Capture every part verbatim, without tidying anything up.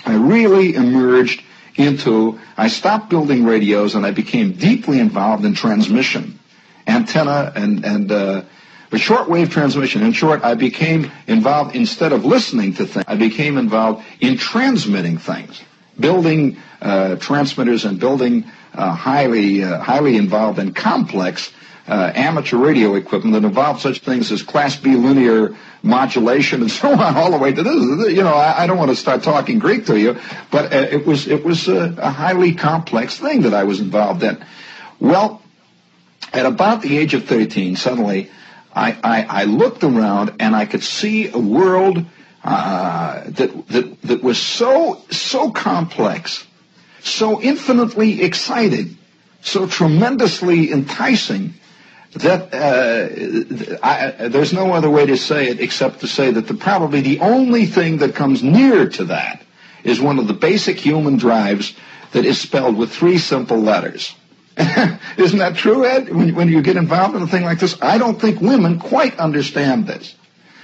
I really emerged into, I stopped building radios and I became deeply involved in transmission, antenna and, and uh, the shortwave transmission. In short, I became involved, instead of listening to things, I became involved in transmitting things, building uh, transmitters and building uh, highly, uh, highly involved and complex uh, amateur radio equipment that involved such things as Class B linear modulation and so on, all the way to this. You know, I, I don't want to start talking Greek to you, but uh, it was it was a, a highly complex thing that I was involved in. Well, at about the age of thirteen, suddenly I, I, I looked around and I could see a world uh, that that that was so so complex, so infinitely exciting, so tremendously enticing, that uh, I, there's no other way to say it except to say that the, probably the only thing that comes near to that is one of the basic human drives that is spelled with three simple letters. Isn't that true, Ed? When, when you get involved in a thing like this, I don't think women quite understand this.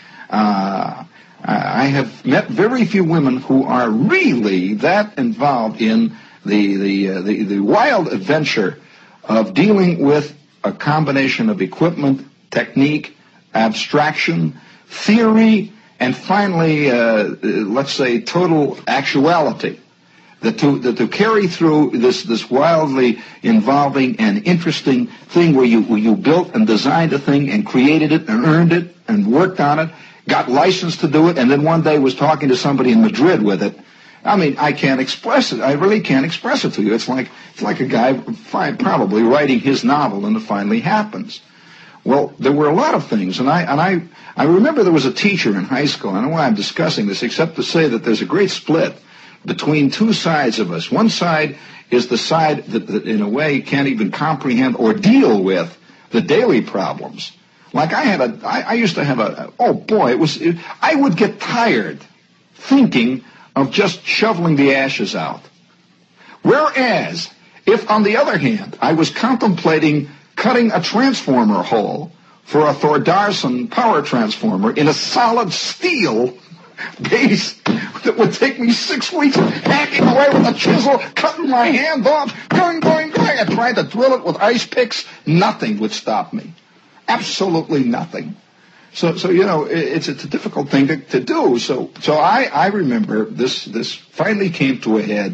Uh, I have met very few women who are really that involved in the the uh, the, the wild adventure of dealing with a combination of equipment, technique, abstraction, theory, and finally, uh, let's say, total actuality. That to, that to carry through this, this wildly involving and interesting thing where you, where you built and designed a thing and created it and earned it and worked on it, got licensed to do it, and then one day was talking to somebody in Madrid with it. I mean, I can't express it. I really can't express it to you. It's like it's like a guy fi- probably writing his novel, and it finally happens. Well, there were a lot of things, and I and I I remember there was a teacher in high school. I don't know why I'm discussing this, except to say that there's a great split between two sides of us. One side is the side that, that in a way, can't even comprehend or deal with the daily problems. Like I had a, I, I used to have a, oh boy, it was, it, I would get tired thinking of just shoveling the ashes out. Whereas, if on the other hand, I was contemplating cutting a transformer hole for a Thordarson power transformer in a solid steel base that would take me six weeks hacking away with a chisel, cutting my hand off, going, going, going. I tried to drill it with ice picks. Nothing would stop me. Absolutely nothing. So, so you know, it's, it's a difficult thing to, to do. So, so I, I remember this, this finally came to a head.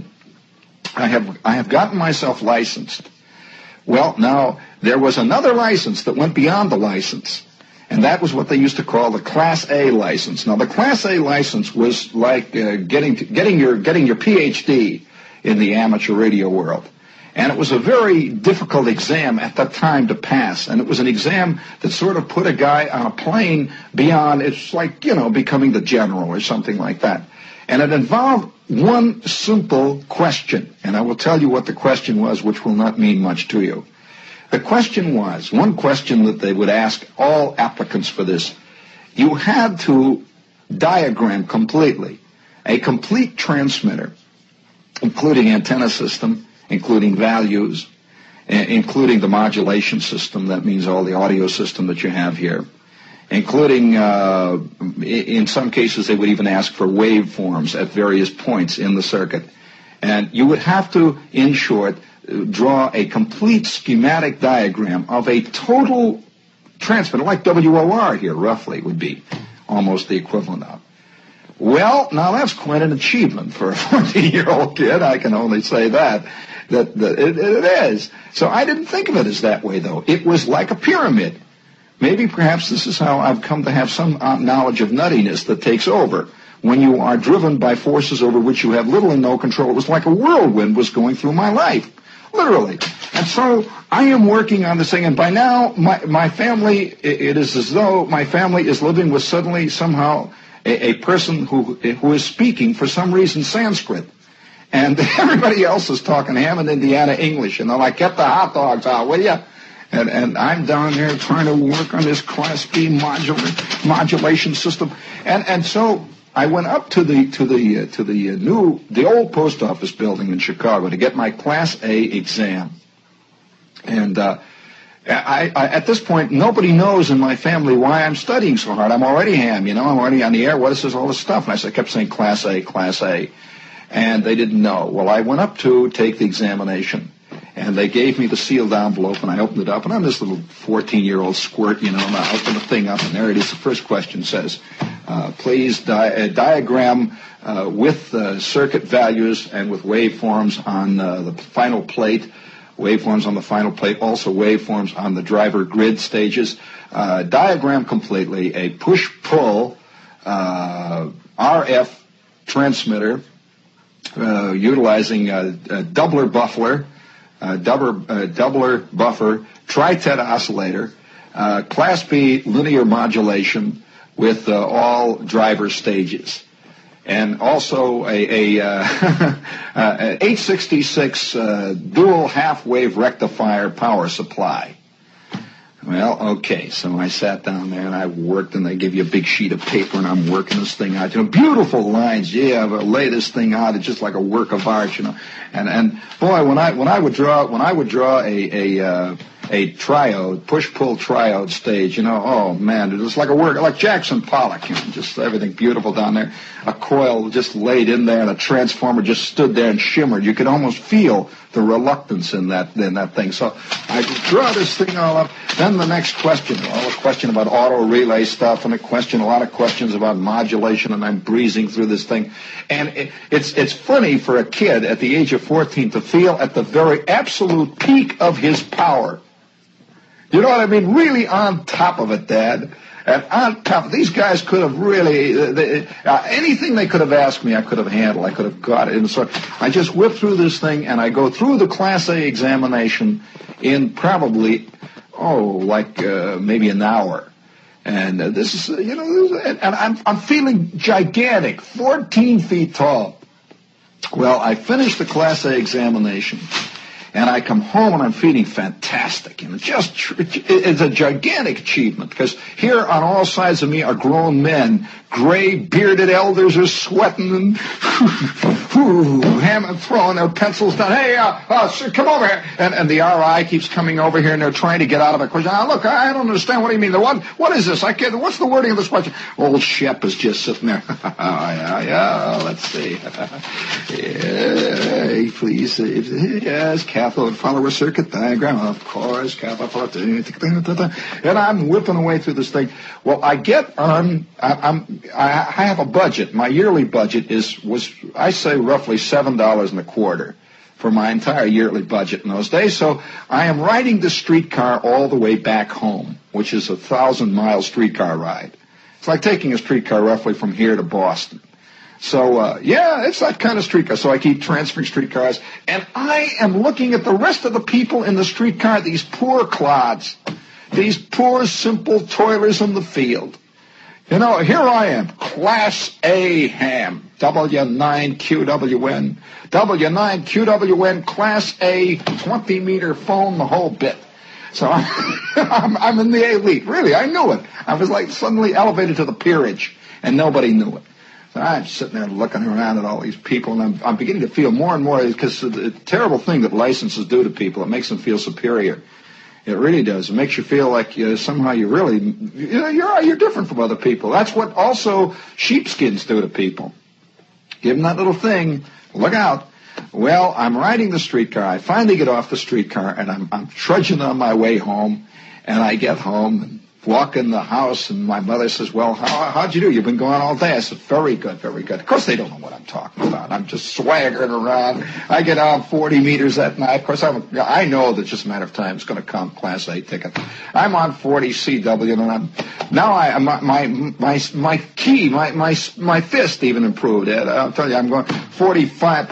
I have, I have gotten myself licensed. Well, now, there was another license that went beyond the license. And that was what they used to call the Class A license. Now, the Class A license was like uh, getting to, getting your getting your P H D in the amateur radio world, and it was a very difficult exam at that time to pass. And it was an exam that sort of put a guy on a plane beyond. It's like, you know, becoming the general or something like that. And it involved one simple question, and I will tell you what the question was, which will not mean much to you. The question was, one question that they would ask all applicants for this, you had to diagram completely a complete transmitter, including antenna system, including values, including the modulation system, that means all the audio system that you have here, including, uh, in some cases, they would even ask for waveforms at various points in the circuit. And you would have to, in short, draw a complete schematic diagram of a total transmitter, like W O R here, roughly, would be almost the equivalent of. Well, now that's quite an achievement for a fourteen-year-old kid. I can only say that. That, that it, it is. So I didn't think of it as that way, though. It was like a pyramid. Maybe perhaps this is how I've come to have some knowledge of nuttiness that takes over. When you are driven by forces over which you have little and no control, it was like a whirlwind was going through my life. Literally. And so I am working on this thing, and by now my, my family, it, it is as though my family is living with suddenly somehow a, a person who who is speaking, for some reason, Sanskrit. And everybody else is talking Hammond, Indiana English. And they're like, get the hot dogs out, will you? And, and I'm down there trying to work on this Class B modula- modulation system. And, and so I went up to the to the uh, to the uh, new the old post office building in Chicago to get my Class A exam, and uh, I, I at this point nobody knows in my family why I'm studying so hard. I'm already ham, you know, I'm already on the air. What is this all this stuff? And I, said, I kept saying Class A, Class A, and they didn't know. Well, I went up to take the examination, and they gave me the sealed envelope, and I opened it up, and I'm this little fourteen-year-old squirt, you know, and I open the thing up, and there it is. The first question says, uh, please di- uh, diagram uh, with uh, circuit values and with waveforms on uh, the final plate, waveforms on the final plate, also waveforms on the driver grid stages. Uh, diagram completely a push-pull uh, R F transmitter uh, utilizing a, a doubler buffer, uh, doubler, uh, doubler buffer, tri-tet oscillator, uh, Class B linear modulation with uh, all driver stages. And also a, a, uh, a eight sixty-six uh, dual half-wave rectifier power supply. Well, okay, so I sat down there and I worked, and they give you a big sheet of paper, and I'm working this thing out. You know, beautiful lines. Yeah, but lay this thing out. It's just like a work of art, you know. And and boy, when I when I would draw when I would draw a a uh, a triode, push-pull triode stage, you know, oh man, it was like a work, like Jackson Pollock, you know, just everything beautiful down there. A coil just laid in there, and a transformer just stood there and shimmered. You could almost feel the reluctance in that in that thing. So I draw this thing all up. Then the next question, well, a question about auto relay stuff, and a question, a lot of questions about modulation, and I'm breezing through this thing. And it, it's it's funny for a kid at the age of fourteen to feel at the very absolute peak of his power. You know what I mean? Really on top of it, Dad. And on top, these guys could have really, uh, they, uh, anything they could have asked me, I could have handled. I could have got it. And so I just whip through this thing, and I go through the Class A examination in probably, oh, like uh, maybe an hour. And uh, this is, uh, you know, this is, and, and I'm, I'm feeling gigantic, fourteen feet tall. Well, I finished the Class A examination. And I come home and I'm feeling fantastic. And it's just, it's a gigantic achievement, because here on all sides of me are grown men. Gray, bearded elders are sweating and hammering, throwing their pencils down. Hey, uh, uh, sir, come over here. And, and the R I keeps coming over here, and they're trying to get out of the question. Ah, look, I don't understand. What do you mean? What, what is this? I can't, what's the wording of this question? Old Shep is just sitting there. oh, yeah, yeah, let's see. yeah, please. Yes, cathode follower circuit diagram. Of course, cathode follower. And I'm whipping away through this thing. Well, I get on, I, I'm, I have a budget. My yearly budget is was I say roughly seven dollars and a quarter for my entire yearly budget in those days. So I am riding the streetcar all the way back home, which is a thousand mile streetcar ride. It's like taking a streetcar roughly from here to Boston. So uh, yeah, it's that kind of streetcar. So I keep transferring streetcars, and I am looking at the rest of the people in the streetcar. These poor clods, these poor simple toilers in the field. You know, here I am, Class A ham, W nine Q W N, W nine Q W N, Class A, twenty meter phone, the whole bit. So I'm, I'm in the elite. Really, I knew it. I was like suddenly elevated to the peerage, and nobody knew it. So I'm sitting there looking around at all these people, and I'm, I'm beginning to feel more and more, because the terrible thing that licenses do to people, it makes them feel superior. It really does. It makes you feel like uh, somehow you really, you know, you're you're different from other people. That's what also sheepskins do to people. Give them that little thing. Look out. Well, I'm riding the streetcar. I finally get off the streetcar, and I'm I'm trudging on my way home. And I get home and walk in the house, and my mother says, well, how, how'd you do? You've been going all day. I said, very good, very good. Of course, they don't know what I'm talking about. I'm just swaggering around. I get out forty meters that night. Of course, I'm, I know that it's just a matter of time. It's going to come, Class A ticket. I'm on forty C W, and I'm, now I, my, my, my, my key, my, my, my fist even improved. Ed. I'll tell you, I'm going forty-five.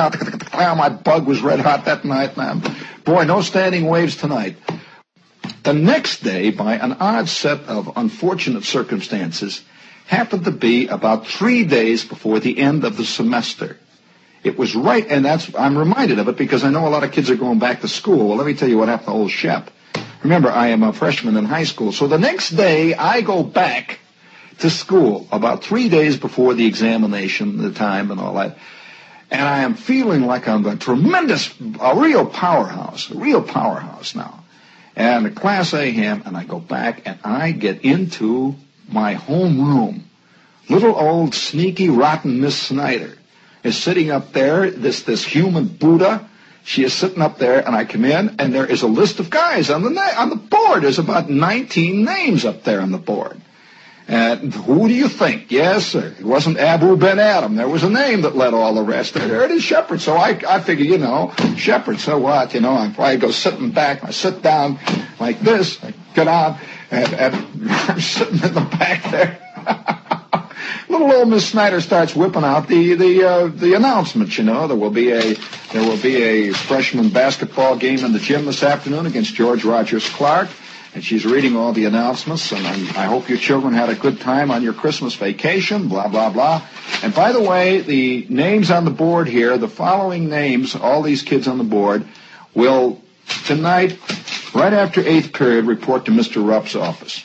My bug was red hot that night. Man. Boy, no standing waves tonight. The next day, by an odd set of unfortunate circumstances, happened to be about three days before the end of the semester. It was right, and that's, I'm reminded of it because I know a lot of kids are going back to school. Well, let me tell you what happened to old Shep. Remember, I am a freshman in high school. So the next day, I go back to school about three days before the examination, the time and all that. And I am feeling like I'm a tremendous, a real powerhouse, a real powerhouse now. And a Class A ham, and I go back, and I get into my home room. Little old sneaky, rotten Miss Snyder. is sitting up there, this, this human Buddha. She is sitting up there, and I come in, and there is a list of guys on the na- on the board. There's about nineteen names up there on the board. And who do you think? Yes, it wasn't Abu Ben Adam. There was a name that led all the rest. There it is, Shepherd. So I, I figure, you know, Shepherd, so what? You know, I probably go sitting back. I sit down like this. I get on, and, and I'm sitting in the back there. Little old Miss Snyder starts whipping out the the uh, the announcements. You know, there will be a there will be a freshman basketball game in the gym this afternoon against George Rogers Clark. And she's reading all the announcements, and I'm, I hope your children had a good time on your Christmas vacation, blah, blah, blah. And by the way, the names on the board here, the following names, all these kids on the board, will tonight, right after eighth period, report to Mister Rupp's office.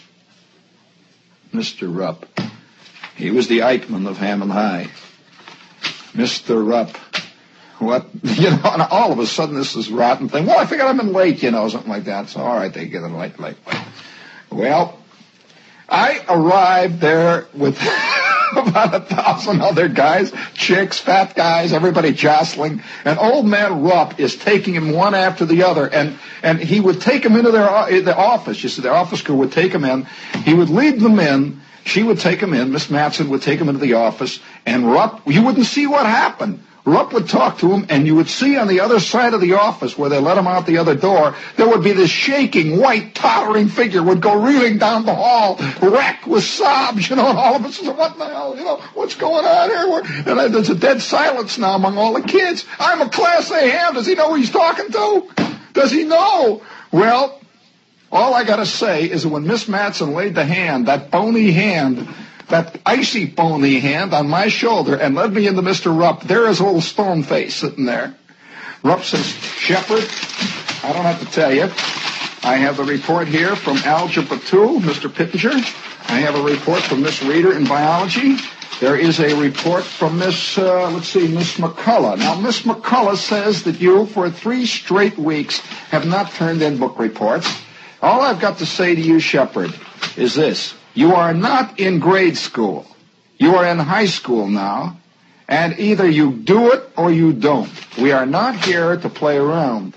Mister Rupp. He was the Eichmann of Hammond High. Mister Rupp. What, you know, and all of a sudden this is rotten thing. Well, I figured I've been late, you know, something like that. So, all right, they get it late, late, late. Well, I arrived there with about a thousand other guys, chicks, fat guys, everybody jostling. And old man Rupp is taking him one after the other. And, and he would take them into their the office. You see, the office crew would take them in. He would lead them in. She would take them in. Miss Matson would take them into the office. And Rupp, you wouldn't see what happened. Rupp would talk to him, and you would see on the other side of the office where they let him out the other door, there would be this shaking, white, tottering figure would go reeling down the hall, wrecked with sobs, you know, and all of us said, what the hell, you know, what's going on here? We're, and there's a dead silence now among all the kids. I'm a Class A ham. Does he know who he's talking to? Does he know? Well, all I got to say is that when Miss Matson laid the hand, that bony hand, that icy bony hand on my shoulder and led me into Mister Rupp, there is a little stone face sitting there. Rupp says, Shepherd, I don't have to tell you. I have the report here from Algebra two, Mister Pittenger. I have a report from Miss Reader in biology. There is a report from Miss, uh, let's see, Miss McCullough. Now, Miss McCullough says that you, for three straight weeks, have not turned in book reports. All I've got to say to you, Shepherd, is this. You are not in grade school. You are in high school now, and either you do it or you don't. We are not here to play around.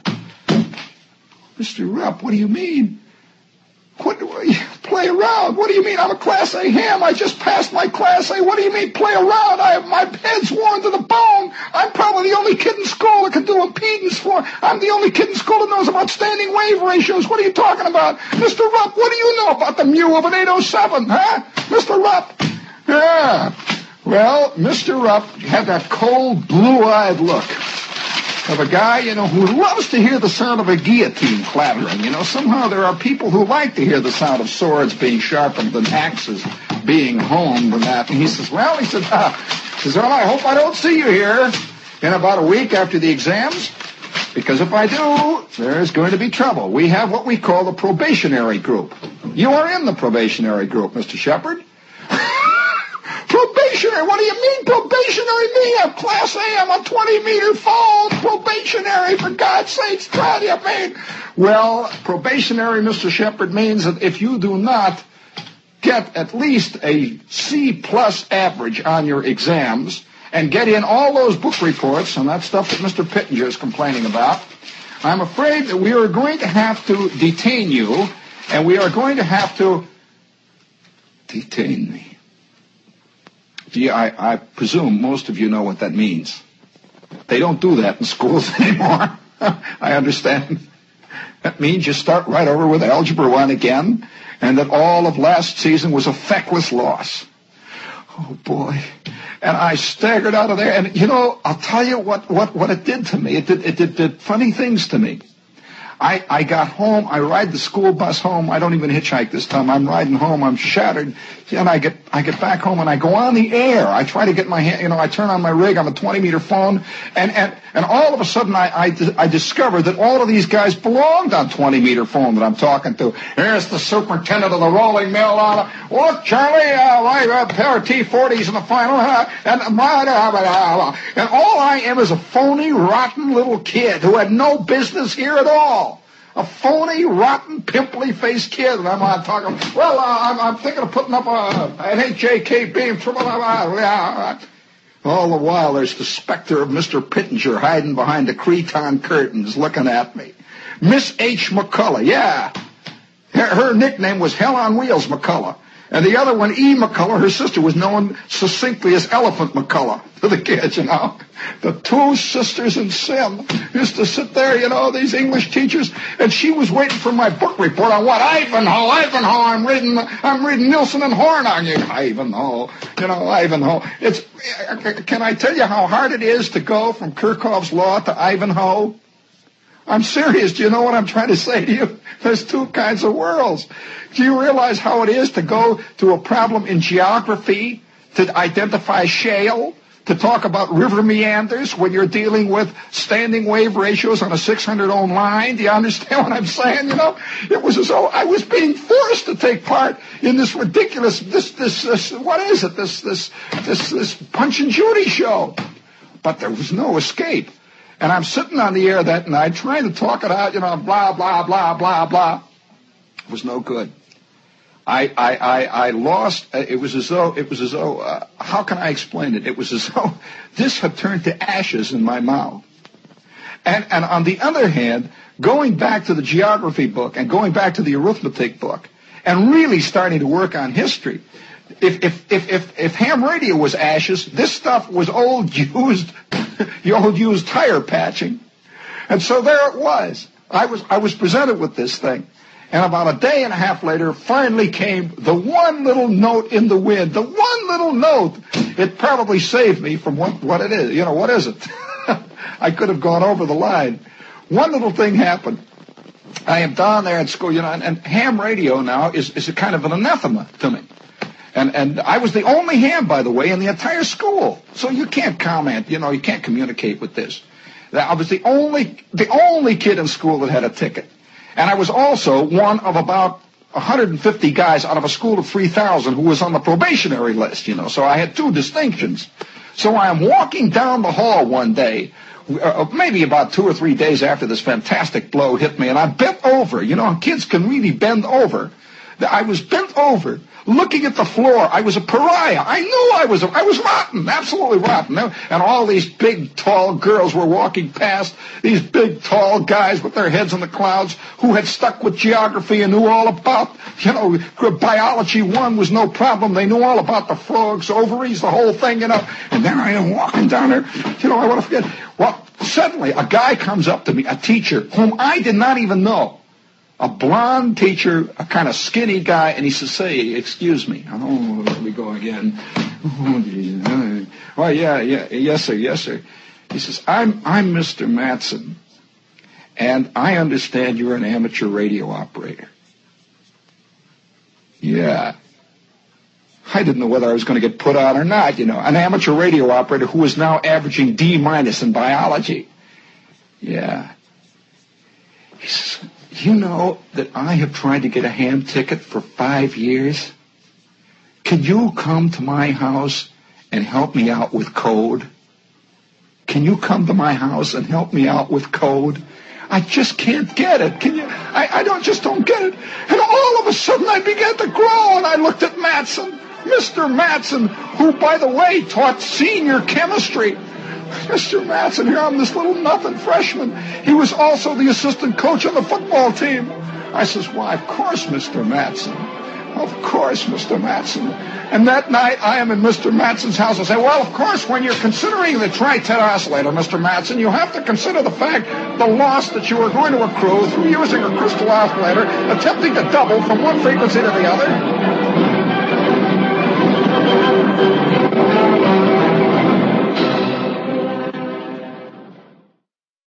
Mister Rupp, what do you mean? What do I play around? What do you mean? I'm a Class A ham. I just passed my Class A. What do you mean play around? I have my head's worn to the bone. I'm probably the only kid in school that can do impedance for. I'm the only kid in school that knows about standing wave ratios. What are you talking about? Mister Rupp, what do you know about the mu of an eight oh seven, huh? Mister Rupp? Yeah. Well, Mister Rupp had that cold, blue-eyed look of a guy, you know, who loves to hear the sound of a guillotine clattering. You know, somehow there are people who like to hear the sound of swords being sharpened and axes being honed and that. And he says, well, he said, ah, he says, well, I hope I don't see you here in about a week after the exams, because if I do, there's going to be trouble. We have what we call the probationary group. You are in the probationary group, Mister Shepherd. Probationary? What do you mean probationary? Me, I'm Class A, I'm a twenty-meter phone. Probationary, for God's sakes, what do you mean? Well, probationary, Mister Shepherd, means that if you do not get at least a C-plus average on your exams and get in all those book reports and that stuff that Mister Pittenger is complaining about, I'm afraid that we are going to have to detain you, and we are going to have to detain me. Gee, I, I presume most of you know what that means. They don't do that in schools anymore. I understand. That means you start right over with Algebra one again, and that all of last season was a feckless loss. Oh, boy. And I staggered out of there, and, you know, I'll tell you what, what, what it did to me. It did, it did, did funny things to me. I, I got home, I ride the school bus home, I don't even hitchhike this time, I'm riding home, I'm shattered, and I get I get back home and I go on the air, I try to get my hand, you know, I turn on my rig, I'm a twenty-meter phone, and, and, and all of a sudden I, I, I discovered that all of these guys belonged on twenty-meter phone that I'm talking to. Here's the superintendent of the rolling mill on it. Look, Charlie, uh, I got a pair of T forties in the final, uh, and, my, uh, and all I am is a phony, rotten little kid who had no business here at all. A phony, rotten, pimply-faced kid. And I'm on talking, well, uh, I'm, I'm thinking of putting up a, an H J K beam. Oh, All the while, there's the specter of Mister Pittenger hiding behind the cretonne curtains looking at me. Miss H. McCullough, yeah. Her, her nickname was Hell on Wheels McCullough. And the other one, E. McCullough, her sister, was known succinctly as Elephant McCullough to the kids, you know. The two sisters in sin used to sit there, you know, these English teachers, and she was waiting for my book report on what? Ivanhoe, Ivanhoe, I'm reading, I'm reading Nilsson and Horn on you. Ivanhoe, you know, Ivanhoe. It's, can I tell you how hard it is to go from Kirchhoff's Law to Ivanhoe? I'm serious. Do you know what I'm trying to say to you? There's two kinds of worlds. Do you realize how it is to go to a problem in geography, to identify shale, to talk about river meanders when you're dealing with standing wave ratios on a six hundred ohm line? Do you understand what I'm saying? You know, it was as though I was being forced to take part in this ridiculous, this, this, this, what is it? This, this, this, this Punch and Judy show. But there was no escape. And I'm sitting on the air that night trying to talk it out, you know, blah, blah, blah, blah, blah. It was no good. I, I, I, I lost, it was as though, it was as though, uh, how can I explain it? It was as though this had turned to ashes in my mouth. And, and on the other hand, going back to the geography book and going back to the arithmetic book and really starting to work on history, If, if, if, if, if ham radio was ashes, this stuff was old used, the old used tire patching. And so there it was. I was, I was presented with this thing. And about a day and a half later, finally came the one little note in the wind, the one little note. It probably saved me from what, what it is. You know, what is it? I could have gone over the line. One little thing happened. I am down there at school, you know, and, and ham radio now is, is a kind of an anathema to me. And, and I was the only ham, by the way, in the entire school. So you can't comment, you know, you can't communicate with this. I was the only, the only kid in school that had a ticket. And I was also one of about one hundred fifty guys out of a school of three thousand who was on the probationary list, you know. So I had two distinctions. So I am walking down the hall one day, uh, maybe about two or three days after this fantastic blow hit me, and I bent over. You know, kids can really bend over. I was bent over, looking at the floor. I was a pariah. I knew I was a, I was rotten, absolutely rotten. And all these big, tall girls were walking past, these big, tall guys with their heads in the clouds who had stuck with geography and knew all about, you know, biology one was no problem. They knew all about the frogs, ovaries, the whole thing, you know. And then I am walking down there, you know, I want to forget. Well, suddenly a guy comes up to me, a teacher, whom I did not even know. A blonde teacher, a kind of skinny guy, and he says, "Say, excuse me." Oh, let me go again. Oh, yeah, yeah, yes, sir, yes, sir. He says, I'm, I'm Mister Matson, and I understand you're an amateur radio operator. Yeah. I didn't know whether I was going to get put on or not, you know. An amateur radio operator who is now averaging D minus in biology. Yeah. He says, you know that I have tried to get a ham ticket for five years? Can you come to my house and help me out with code? Can you come to my house and help me out with code? I just can't get it. Can you? I, I don't just don't get it. And all of a sudden I began to grow, and I looked at Matson, Mister Matson, who, by the way, taught senior chemistry. Mister Matson, here I'm this little nothing freshman. He was also the assistant coach on the football team. I says, why, of course, Mister Matson. Of course, Mister Matson. And that night, I am in Mister Matson's house. I say, well, of course, when you're considering the tri-tet oscillator, Mister Matson, you have to consider the fact, the loss that you are going to accrue through using a crystal oscillator, attempting to double from one frequency to the other.